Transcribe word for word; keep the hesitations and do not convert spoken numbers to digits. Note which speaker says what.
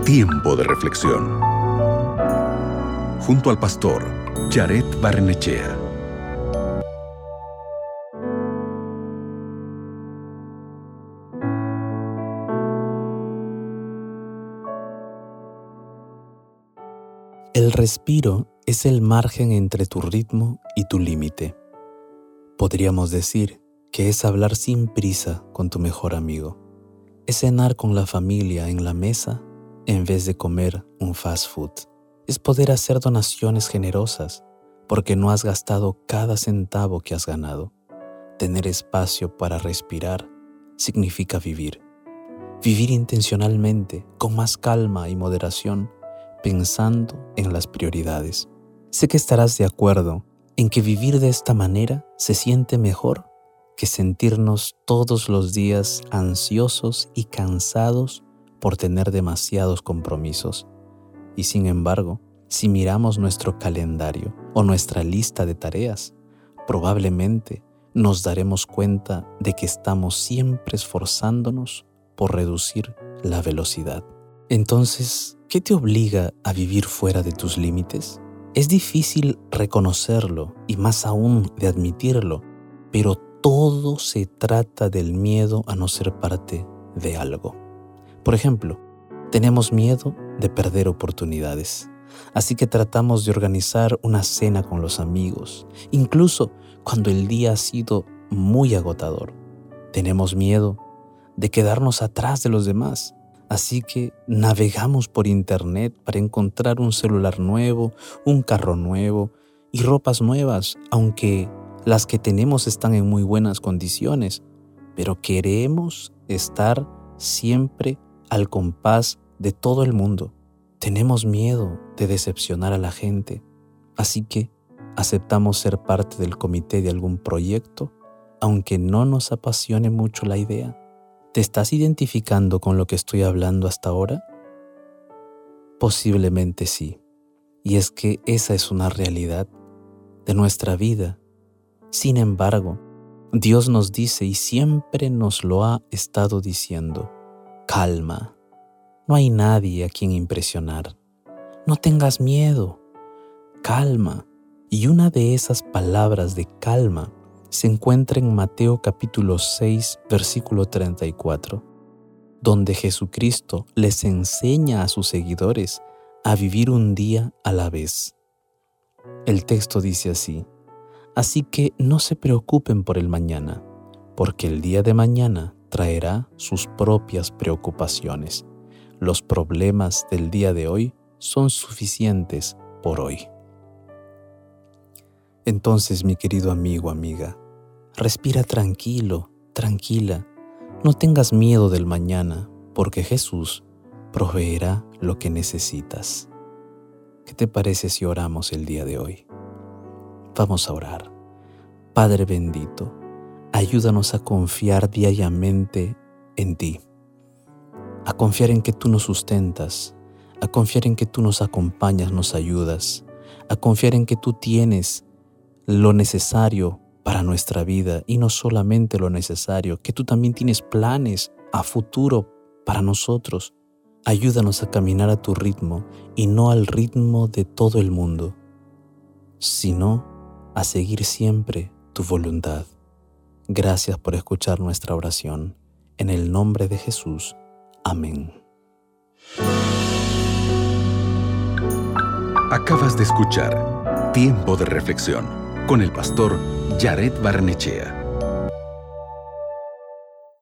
Speaker 1: Tiempo de reflexión. Junto al pastor Jared Barrenechea.
Speaker 2: El respiro es el margen entre tu ritmo y tu límite. Podríamos decir que es hablar sin prisa con tu mejor amigo. Es cenar con la familia en la mesa en vez de comer un fast food. Es poder hacer donaciones generosas porque no has gastado cada centavo que has ganado. Tener espacio para respirar significa vivir. Vivir intencionalmente, con más calma y moderación, pensando en las prioridades. Sé que estarás de acuerdo en que vivir de esta manera se siente mejor que sentirnos todos los días ansiosos y cansados por tener demasiados compromisos. Y sin embargo, si miramos nuestro calendario o nuestra lista de tareas, probablemente nos daremos cuenta de que estamos siempre esforzándonos por reducir la velocidad. Entonces, ¿qué te obliga a vivir fuera de tus límites? Es difícil reconocerlo y más aún de admitirlo, pero todo se trata del miedo a no ser parte de algo. Por ejemplo, tenemos miedo de perder oportunidades, así que tratamos de organizar una cena con los amigos, incluso cuando el día ha sido muy agotador. Tenemos miedo de quedarnos atrás de los demás, así que navegamos por internet para encontrar un celular nuevo, un carro nuevo y ropas nuevas, aunque las que tenemos están en muy buenas condiciones, pero queremos estar siempre al compás de todo el mundo. Tenemos miedo de decepcionar a la gente, así que aceptamos ser parte del comité de algún proyecto, aunque no nos apasione mucho la idea. ¿Te estás identificando con lo que estoy hablando hasta ahora? Posiblemente sí, y es que esa es una realidad de nuestra vida. Sin embargo, Dios nos dice y siempre nos lo ha estado diciendo: calma, no hay nadie a quien impresionar, no tengas miedo, calma. Y una de esas palabras de calma se encuentra en Mateo capítulo seis, versículo treinta y cuatro, donde Jesucristo les enseña a sus seguidores a vivir un día a la vez. El texto dice así: así que no se preocupen por el mañana, porque el día de mañana traerá sus propias preocupaciones. Los problemas del día de hoy son suficientes por hoy. Entonces, mi querido amigo, amiga, respira tranquilo, tranquila. No tengas miedo del mañana, porque Jesús proveerá lo que necesitas. ¿Qué te parece si oramos el día de hoy? Vamos a orar. Padre bendito, ayúdanos a confiar diariamente en ti, a confiar en que tú nos sustentas, a confiar en que tú nos acompañas, nos ayudas, a confiar en que tú tienes lo necesario para nuestra vida y no solamente lo necesario, que tú también tienes planes a futuro para nosotros. Ayúdanos a caminar a tu ritmo y no al ritmo de todo el mundo, sino a seguir siempre tu voluntad. Gracias por escuchar nuestra oración. En el nombre de Jesús. Amén.
Speaker 1: Acabas de escuchar Tiempo de reflexión con el pastor Jared Barrenechea.